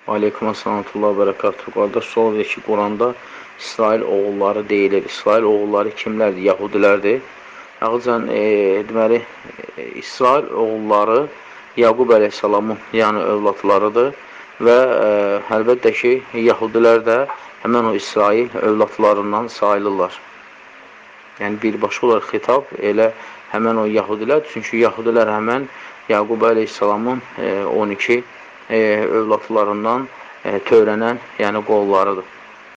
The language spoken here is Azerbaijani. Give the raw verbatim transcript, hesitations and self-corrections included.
Aleykum əssalamətullah və bərəkatuhu. Qardaş, sual verir ki, Quranda İsrail oğulları deyilir. İsrail oğulları kimlərdir? Yahudilərdir. Yağıcan, e, deməli, e, İsrail oğulları Yaqub əleyhissalamın yəni övladlarıdır və e, əlbəttə ki, Yahudilər də həmən o İsrail övladlarından sayılırlar. Yəni, birbaşa olaraq xitab elə həmən o Yahudilər, çünki Yahudilər həmən Yaqub əleyhissalamın e, on iki e, övladlarından e, törənən, yəni qollarıdır.